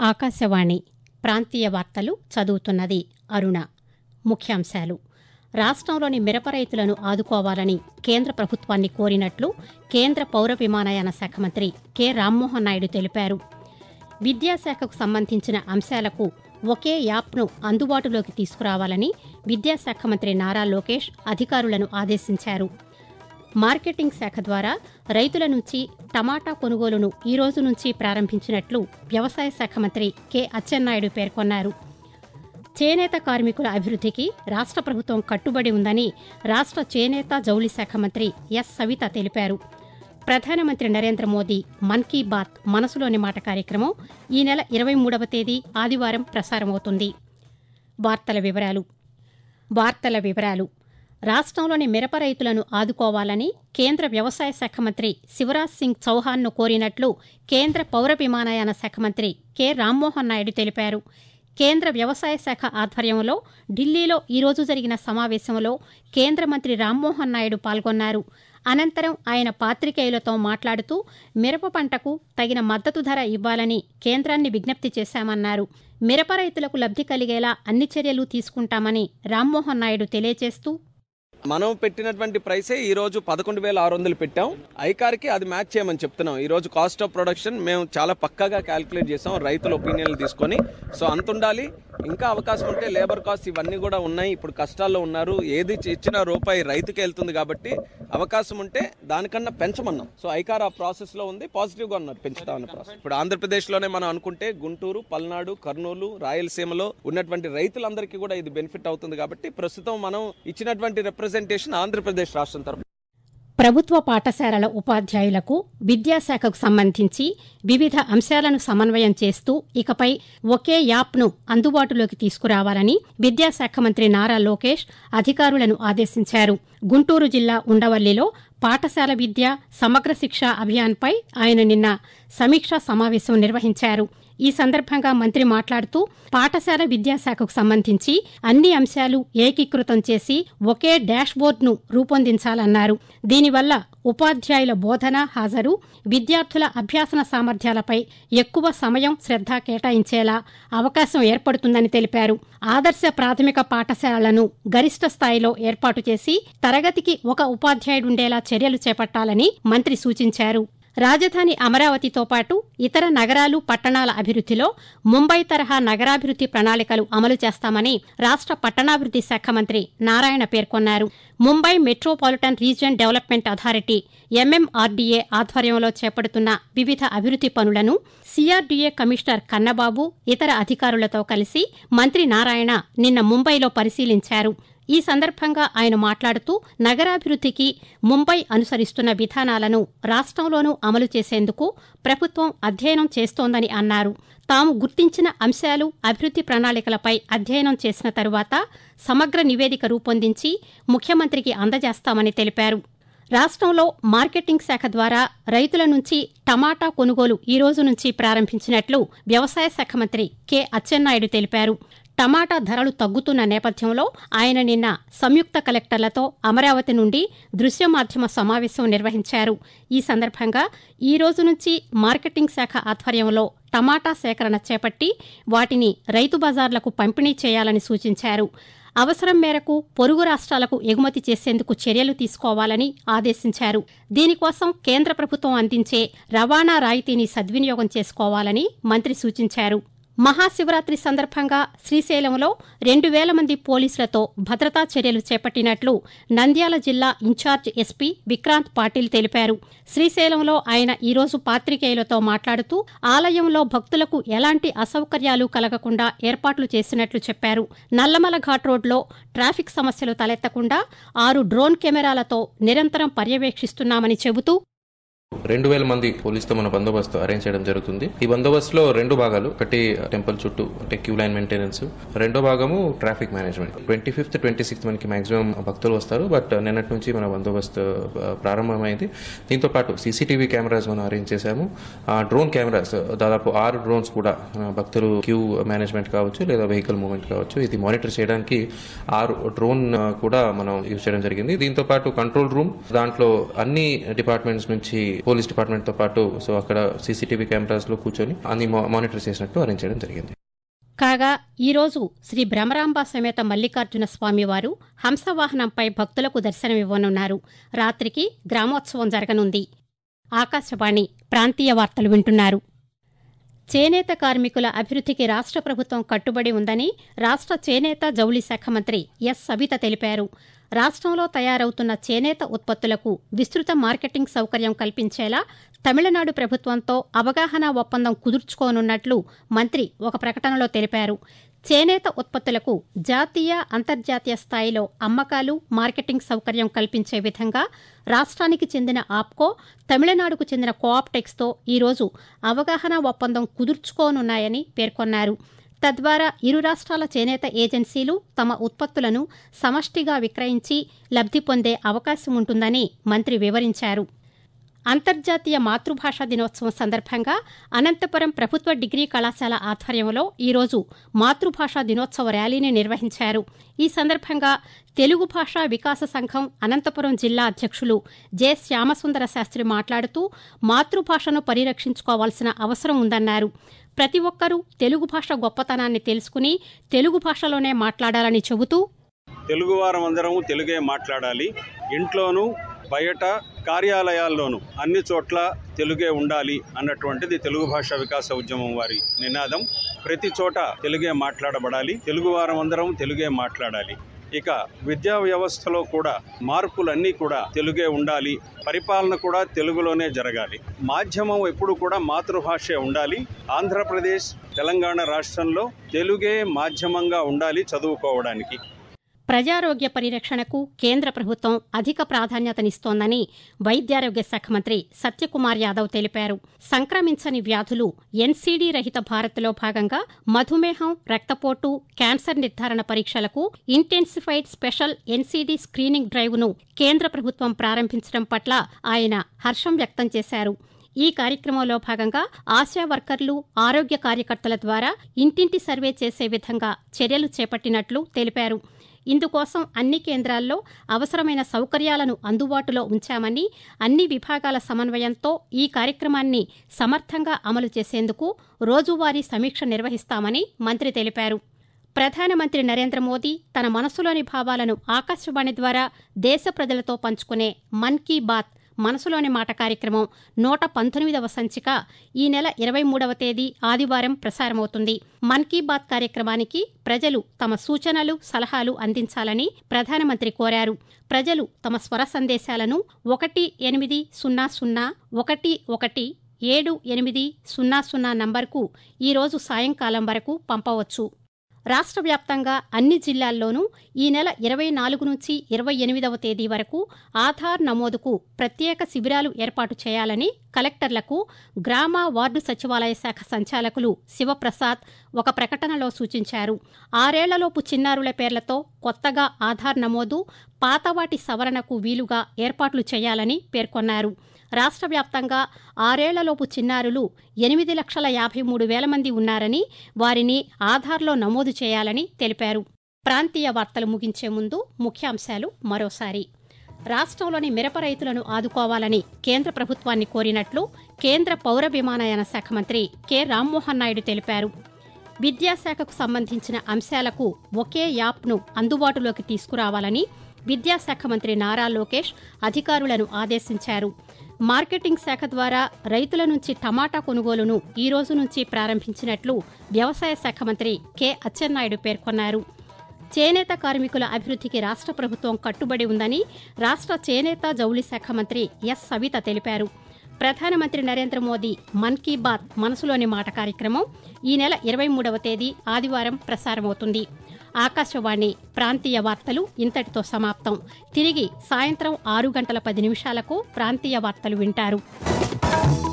ఆకాశవాణి ప్రాంతీయ వార్తలు చదువుతున్నది అరుణ. ముఖ్యాంశాలు: రాష్ట్రంలోని మిరప రైతులను ఆదుకోవాలని కేంద్ర ప్రభుత్వాన్ని కోరినట్లు కేంద్ర పౌర విమానయాన శాఖ మంత్రి కె రామ్మోహన్ నాయుడు తెలిపారు. విద్యాశాఖకు సంబంధించిన అంశాలకు ఒకే యాప్ను అందుబాటులోకి తీసుకురావాలని విద్యాశాఖ మంత్రి నారా లోకేష్ అధికారులను ఆదేశించారు. మార్కెటింగ్ శాఖ ద్వారా రైతుల నుంచి టమాటా కొనుగోలును ఈ రోజు నుంచి ప్రారంభించినట్లు వ్యవసాయ శాఖ మంత్రి కె అచ్చెన్నాయుడు పేర్కొన్నారు. చేనేత కార్మికుల అభివృద్ధికి రాష్ట్ర ప్రభుత్వం కట్టుబడి ఉందని రాష్ట్ర చేనేత జౌళి శాఖ మంత్రి ఎస్ సవిత తెలిపారు. ప్రధానమంత్రి నరేంద్ర మోదీ మన్ కీ బాత్ మనసులోని మాట కార్యక్రమం ఈ నెల 23వ తేదీ ఆదివారం ప్రసారమవుతుంది. వార్తల వివరాలు. రాష్ట్రంలోని మిరప రైతులను ఆదుకోవాలని కేంద్ర వ్యవసాయ శాఖ మంత్రి శివరాజ్ సింగ్ చౌహాన్ను కోరినట్లు కేంద్ర పౌర విమానయాన శాఖ మంత్రి కె రామ్మోహన్ నాయుడు తెలిపారు. కేంద్ర వ్యవసాయ శాఖ ఆధ్వర్యంలో ఢిల్లీలో ఈరోజు జరిగిన సమావేశంలో కేంద్ర మంత్రి రామ్మోహన్ నాయుడు పాల్గొన్నారు. అనంతరం ఆయన పాత్రికేయులతో మాట్లాడుతూ మిరప పంటకు తగిన మద్దతు ధర ఇవ్వాలని కేంద్రాన్ని విజ్ఞప్తి చేశామన్నారు. మిరప రైతులకు లబ్ధి కలిగేలా అన్ని చర్యలు తీసుకుంటామని రామ్మోహన్ నాయుడు తెలియజేస్తూ, మనం పెట్టినటువంటి ప్రైసే ఈ రోజు 11,600 పెట్టాం. ఐకార్కి అది మ్యాచ్ చేయమని చెప్తున్నాం. ఈ రోజు కాస్ట్ ఆఫ్ ప్రొడక్షన్ మేము చాలా పక్కాగా క్యాల్కులేట్ చేసాం రైతుల ఒపీనియన్లు తీసుకొని. సో అంత ఉండాలి. ఇంకా అవకాశం ఉంటే లేబర్ కాస్ట్ ఇవన్నీ కూడా ఉన్నాయి. ఇప్పుడు కష్టాల్లో ఉన్నారు. ఏది ఇచ్చిన రూపాయి రైతుకే వెళ్తుంది కాబట్టి అవకాశం ఉంటే దానికన్నా పెంచమన్నాం. సో ఐకార్ ఆ ప్రాసెస్ లో ఉంది. పాజిటివ్ గా ఉన్నారు పెంచుతామన్న ప్రాసెస్. ఇప్పుడు ఆంధ్రప్రదేశ్ లోనే మనం అనుకుంటే గుంటూరు, పల్నాడు, కర్నూలు, రాయలసీమలో ఉన్నటువంటి రైతులందరికీ కూడా ఇది బెనిఫిట్ అవుతుంది కాబట్టి ప్రస్తుతం మనం ఇచ్చినటువంటి రిప్రజెంటేషన్ ఆంధ్రప్రదేశ్ రాష్ట్రం తరఫున. ప్రభుత్వ పాఠశాలల ఉపాధ్యాయులకు విద్యాశాఖకు సంబంధించి వివిధ అంశాలను సమన్వయం చేస్తూ ఇకపై ఒకే యాప్ను అందుబాటులోకి తీసుకురావాలని విద్యాశాఖ మంత్రి నారా లోకేష్ అధికారులను ఆదేశించారు. గుంటూరు జిల్లా ఉండవల్లిలో పాఠశాల విద్య సమగ్ర శిక్ష అభియాన్పై ఆయన నిన్న సమీక్షా సమావేశం నిర్వహించారు. ఈ సందర్భంగా మంత్రి మాట్లాడుతూ పాఠశాల విద్యాశాఖకు సంబంధించి అన్ని అంశాలు ఏకీకృతం చేసి ఒకే డాష్బోర్డ్ను రూపొందించాలన్నారు. దీనివల్ల ఉపాధ్యాయుల బోధన, హాజరు, విద్యార్థుల అభ్యాసన సామర్థ్యాలపై ఎక్కువ సమయం, శ్రద్ధ కేటాయించేలా అవకాశం ఏర్పడుతుందని తెలిపారు. ఆదర్శ ప్రాథమిక పాఠశాలలను గరిష్ట స్థాయిలో ఏర్పాటు చేసి తరగతికి ఒక ఉపాధ్యాయుడుండేలా చర్యలు చేపట్టాలని మంత్రి సూచించారు. రాజధాని అమరావతితో పాటు ఇతర నగరాలు, పట్టణాల అభివృద్ధిలో ముంబై తరహా నగరాభివృద్ది ప్రణాళికలు అమలు చేస్తామని రాష్ట్ర పట్టణాభివృద్ది శాఖ మంత్రి నారాయణ పేర్కొన్నారు. Mumbai metropolitan region development authority MMRDA ఆధ్వర్యంలో చేపడుతున్న వివిధ అభివృద్ది పనులను CRDA కమిషనర్ కన్నబాబు ఇతర అధికారులతో కలిసి మంత్రి నారాయణ నిన్న ముంబైలో పరిశీలించారు. ఈ సందర్భంగా ఆయన మాట్లాడుతూ నగరాభివృద్ధికి ముంబై అనుసరిస్తున్న విధానాలను రాష్ట్రంలోనూ అమలు చేసేందుకు ప్రభుత్వం అధ్యయనం చేస్తోందని అన్నారు. తాము గుర్తించిన అంశాలు, అభివృద్ది ప్రణాళికలపై అధ్యయనం చేసిన తరువాత సమగ్ర నివేదిక రూపొందించి ముఖ్యమంత్రికి అందజేస్తామని తెలిపారు. రాష్ట్రంలో మార్కెటింగ్ శాఖ ద్వారా రైతుల నుంచి టమాటా కొనుగోలు ఈ రోజు నుంచి ప్రారంభించినట్లు వ్యవసాయ శాఖ మంత్రి కె అచ్చెన్నాయుడు తెలిపారు. టమాటా ధరలు తగ్గుతున్న నేపథ్యంలో ఆయన నిన్న సంయుక్త కలెక్టర్లతో అమరావతి నుండి దృశ్య మాధ్యమ సమావేశం నిర్వహించారు. ఈ సందర్భంగా ఈ రోజు నుంచి మార్కెటింగ్ శాఖ ఆధ్వర్యంలో టమాటా సేకరణ చేపట్టి వాటిని రైతు బజార్లకు పంపిణీ చేయాలని సూచించారు. అవసరం మేరకు పొరుగు రాష్ట్రాలకు ఎగుమతి చేసేందుకు చర్యలు తీసుకోవాలని ఆదేశించారు. దీనికోసం కేంద్ర ప్రభుత్వం అందించే రవాణా రాయితీని సద్వినియోగం చేసుకోవాలని మంత్రి సూచించారు. మహాశివరాత్రి సందర్భంగా శ్రీశైలంలో 2,000 మంది పోలీసులతో భద్రతా చర్యలు చేపట్టినట్లు నంద్యాల జిల్లా ఇన్ఛార్జ్ ఎస్పీ విక్రాంత్ పాటిల్ తెలిపారు. శ్రీశైలంలో ఆయన ఈరోజు పాత్రికేయులతో మాట్లాడుతూ ఆలయంలో భక్తులకు ఎలాంటి అసౌకర్యాలు కలగకుండా ఏర్పాట్లు చేసినట్లు చెప్పారు. నల్లమల ఘాట్ రోడ్లో ట్రాఫిక్ సమస్యలు తలెత్తకుండా 6 డ్రోన్ కెమెరాలతో నిరంతరం పర్యవేక్షిస్తున్నామని చెబుతూ 2,000 మంది పోలీసుతో మన బందోబస్తు అరేంజ్ చేయడం జరుగుతుంది. ఈ బందోబస్తులో 2 భాగాలు, ఒకటి టెంపుల్ చుట్టూ అంటే క్యూ లైన్ మెయింటెనెన్స్, రెండో భాగము ట్రాఫిక్ మేనేజ్మెంట్. 25th, 26th మనకి మాక్సిమం భక్తులు వస్తారు. బట్ నిన్నటి నుంచి మన బందోబస్తు ప్రారంభమైంది. దీంతో పాటు CCTV కెమెరాస్ మనం అరేంజ్ చేశాము. డ్రోన్ కెమెరాస్ దాదాపు 6 డ్రోన్స్ కూడా భక్తులు క్యూ మేనేజ్మెంట్ కావచ్చు లేదా వెహికల్ మూవ్మెంట్ కావచ్చు ఇది మానిటర్ చేయడానికి 6 డ్రోన్ కూడా మనం యూజ్ చేయడం జరిగింది. దీంతో పాటు కంట్రోల్ రూమ్, దాంట్లో అన్ని డిపార్ట్మెంట్స్ నుంచి పోలీస్ డిపార్ట్మెంట్ తో పాటు సో అక్కడ సీసీటీవీ కెమెరాస్ లో కూర్చొని అన్ని మానిటర్ చేసినట్టు అరేంజ్ చేయడం జరిగింది. కాగా ఈరోజు శ్రీ భ్రమరాంబ సమేత మల్లికార్జున స్వామివారు హంసవాహనంపై భక్తులకు దర్శనమివ్వనున్నారు. రాత్రికి గ్రామోత్సవం జరగనుంది. ఆకాశవాణి ప్రాంతీయ వార్తలు వింటున్నారు. చేనేత కార్మికుల అభివృద్ధికి రాష్ట్ర ప్రభుత్వం కట్టుబడి ఉందని రాష్ట్ర చేనేత జౌళి శాఖ మంత్రి ఎస్ సవిత తెలిపారు. రాష్ట్రంలో తయారవుతున్న చేనేత ఉత్పత్తులకు విస్తృత మార్కెటింగ్ సౌకర్యం కల్పించేలా తమిళనాడు ప్రభుత్వంతో అవగాహన ఒప్పందం కుదుర్చుకోనున్నట్లు మంత్రి ఒక ప్రకటనలో తెలిపారు. చేనేత ఉత్పత్తులకు జాతీయ అంతర్జాతీయ స్థాయిలో అమ్మకాలు మార్కెటింగ్ సౌకర్యం కల్పించే విధంగా రాష్ట్రానికి చెందిన ఆప్కో, తమిళనాడుకు చెందిన కోఆప్టెక్స్తో ఈరోజు అవగాహన ఒప్పందం కుదుర్చుకోనున్నాయని పేర్కొన్నారు. తద్వారా ఇరు రాష్ట్రాల చేనేత ఏజెన్సీలు తమ ఉత్పత్తులను సమష్టిగా విక్రయించి లబ్ధి పొందే అవకాశం ఉంటుందని మంత్రి వివరించారు. అంతర్జాతీయ మాతృభాషా దినోత్సవం సందర్భంగా అనంతపురం ప్రభుత్వ డిగ్రీ కళాశాల ఆధ్వర్యంలో ఈరోజు మాతృభాషా దినోత్సవ ర్యాలీని నిర్వహించారు. ఈ సందర్భంగా తెలుగు భాషా వికాస సంఘం అనంతపురం జిల్లా అధ్యక్షులు జె శ్యామసుందర శాస్త్రి మాట్లాడుతూ మాతృభాషను పరిరక్షించుకోవాల్సిన అవసరం ఉందన్నారు. ప్రతి ఒక్కరూ తెలుగు భాష గొప్పతనాన్ని తెలుసుకుని తెలుగు భాషలోనే మాట్లాడాలని చెబుతూ, తెలుగువారమందరం తెలుగే మాట్లాడాలి, ఇంట్లోనూ బయట కార్యాలయాల్లోనూ అన్ని చోట్ల తెలుగే ఉండాలి అన్నటువంటిది తెలుగు భాషా వికాస ఉద్యమం వారి నినాదం. ప్రతి చోట తెలుగే మాట్లాడబడాలి, తెలుగువారమందరం తెలుగే మాట్లాడాలి. ఇక విద్యా వ్యవస్థలో కూడా మార్పులన్నీ కూడా తెలుగే ఉండాలి, పరిపాలన కూడా తెలుగులోనే జరగాలి. మాధ్యమం ఎప్పుడు కూడా మాతృభాషే ఉండాలి. ఆంధ్రప్రదేశ్, తెలంగాణ రాష్ట్రంలో తెలుగే మాధ్యమంగా ఉండాలి చదువుకోవడానికి. ప్రజారోగ్య పరిరక్షణకు కేంద్ర ప్రభుత్వం అధిక ప్రాధాన్యతనిస్తోందని వైద్యారోగ్య శాఖ మంత్రి సత్యకుమార్ యాదవ్ తెలిపారు. సంక్రమించని వ్యాధులు ఎన్సీడీ రహిత భారత్లో భాగంగా మధుమేహం, రక్తపోటు, క్యాన్సర్ నిర్ధారణ పరీక్షలకు ఇంటెన్సిఫైడ్ స్పెషల్ ఎన్సీడీ స్క్రీనింగ్ డ్రైవ్ను కేంద్ర ప్రభుత్వం ప్రారంభించడం పట్ల ఆయన హర్షం వ్యక్తం చేశారు. ఈ కార్యక్రమంలో భాగంగా ఆశా వర్కర్లు, ఆరోగ్య కార్యకర్తల ద్వారా ఇంటింటి సర్వే చేసే విధంగా చర్యలు చేపట్టినట్లు తెలిపారు. ఇందుకోసం అన్ని కేంద్రాల్లో అవసరమైన సౌకర్యాలను అందుబాటులో ఉంచామని, అన్ని విభాగాల సమన్వయంతో ఈ కార్యక్రమాన్ని సమర్థంగా అమలు చేసేందుకు రోజువారీ సమీక్ష నిర్వహిస్తామని మంత్రి తెలిపారు. ప్రధానమంత్రి నరేంద్ర మోదీ తన మనసులోని భావాలను ఆకాశవాణి ద్వారా దేశ ప్రజలతో పంచుకునే మన్ కీ బాత్ మనసులోని మాట కార్యక్రమం 119వ సంచిక ఈ నెల 23వ తేదీ ఆదివారం ప్రసారమవుతుంది. మన్ కీ బాత్ కార్యక్రమానికి ప్రజలు తమ సూచనలు, సలహాలు అందించాలని ప్రధానమంత్రి కోరారు. ప్రజలు తమ స్వర సందేశాలను 18001117800 నంబర్కు ఈరోజు సాయంకాలం వరకు పంపవచ్చు. రాష్ట్ర వ్యాప్తంగా అన్ని జిల్లాల్లోనూ ఈ నెల 24 నుంచి 28వ తేదీ వరకు ఆధార్ నమోదుకు ప్రత్యేక శిబిరాలు ఏర్పాటు చేయాలని కలెక్టర్లకు గ్రామ వార్డు సచివాలయ శాఖ సంచాలకులు శివప్రసాద్ ఒక ప్రకటనలో సూచించారు. 6 ఏళ్లలోపు చిన్నారుల పేర్లతో కొత్తగా ఆధార్ నమోదు, పాతవాటి సవరణకు వీలుగా ఏర్పాట్లు చేయాలని పేర్కొన్నారు. రాష్ట్ర వ్యాప్తంగా 6 ఏళ్లలోపు చిన్నారులు 8,53,000 మంది ఉన్నారని, వారిని ఆధార్లో నమోదు చేయాలని తెలిపారు. ప్రాంతీయ వార్తలు ముగించే ముందు ముఖ్యాంశాలు మరోసారి. రాష్ట్రంలోని మిరప రైతులను ఆదుకోవాలని కేంద్ర ప్రభుత్వాన్ని కోరినట్లు కేంద్ర పౌర విమానయాన శాఖ మంత్రి కె రామ్మోహన్ నాయుడు తెలిపారు. విద్యాశాఖకు సంబంధించిన అంశాలకు ఒకే యాప్ను అందుబాటులోకి తీసుకురావాలని విద్యాశాఖ మంత్రి నారా లోకేష్ అధికారులను ఆదేశించారు. మార్కెటింగ్ శాఖ ద్వారా రైతుల నుంచి టమాటా కొనుగోలును ఈ రోజు నుంచి ప్రారంభించినట్లు వ్యవసాయ శాఖ మంత్రి కె అచ్చెన్నాయుడు పేర్కొన్నారు. చేనేత కార్మికుల అభివృద్ధికి రాష్ట్ర ప్రభుత్వం కట్టుబడి ఉందని రాష్ట్ర చేనేత జౌళి శాఖ మంత్రి ఎస్ సవిత తెలిపారు. ప్రధానమంత్రి నరేంద్ర మోదీ మన్ కీ బాత్ మనసులోని మాట కార్యక్రమం ఈ నెల 23వ తేదీ ఆదివారం ప్రసారమవుతుంది. ఆకాశవాణి ప్రాంతీయ వార్తలు ఇంతటితో సమాప్తం. తిరిగి సాయంత్రం 6 గంటల 10 నిమిషాలకు ప్రాంతీయ వార్తలు వింటారు.